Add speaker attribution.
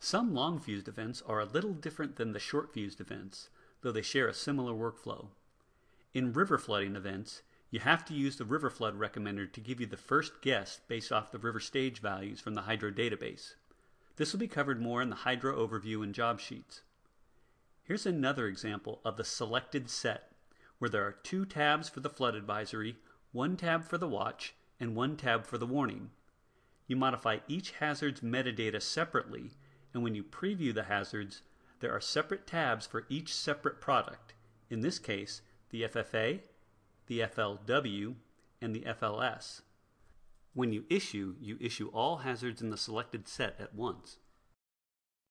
Speaker 1: Some long-fused events are a little different than the short-fused events, though they share a similar workflow. In river flooding events, you have to use the river flood recommender to give you the first guess based off the river stage values from the hydro database. This will be covered more in the hydro overview and job sheets. Here's another example of the selected set, where there are 2 tabs for the flood advisory, 1 tab for the watch, and 1 tab for the warning. You modify each hazard's metadata separately, and when you preview the hazards, there are separate tabs for each separate product. In this case, the FFA, the FLW, and the FLS. When you issue all hazards in the selected set at once.